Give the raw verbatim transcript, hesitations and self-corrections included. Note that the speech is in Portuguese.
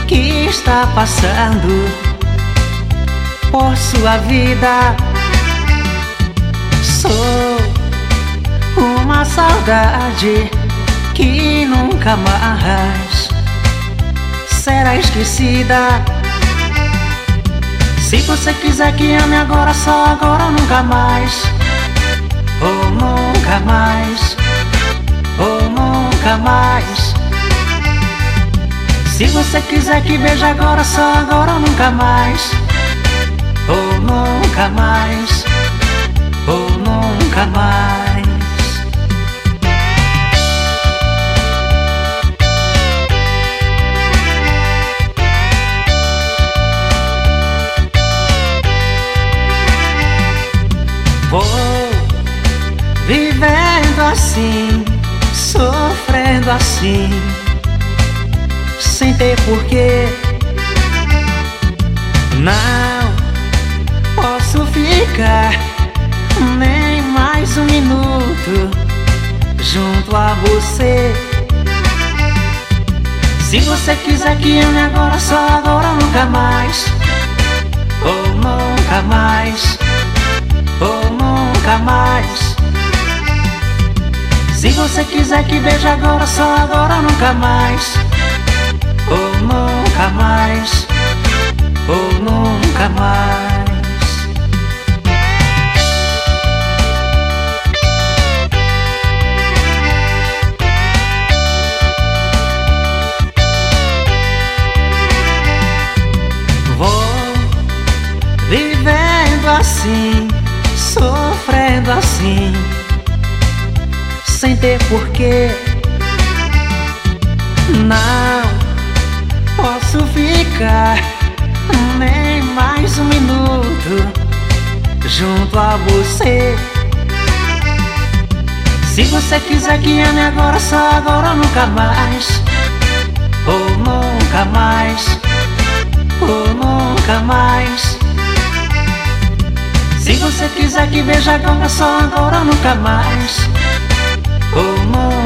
que está passando por sua vida. Sou uma saudade que nunca mais será esquecida. Se você quiser que ame agora, só agora ou nunca mais, ou nunca mais, ou nunca mais. Se você quiser que beije agora, só agora ou nunca mais, ou nunca mais, ou nunca mais. Vou vivendo assim, sofrendo assim, sem ter porquê. Não posso ficar nem mais um minuto junto a você. Se você quiser que ame agora, só agora ou nunca mais, ou nunca mais, ou nunca mais. Se você quiser que beije agora, só agora ou nunca mais, ou nunca mais, ou nunca mais. Vou vivendo assim, sofrendo assim, sem ter porquê. Não posso ficar nem mais um minuto junto a você. Se você quiser que ame agora, só agora ou nunca mais, ou nunca mais, ou nunca mais. Se você quiser que beije agora, só agora ou nunca mais, ou nunca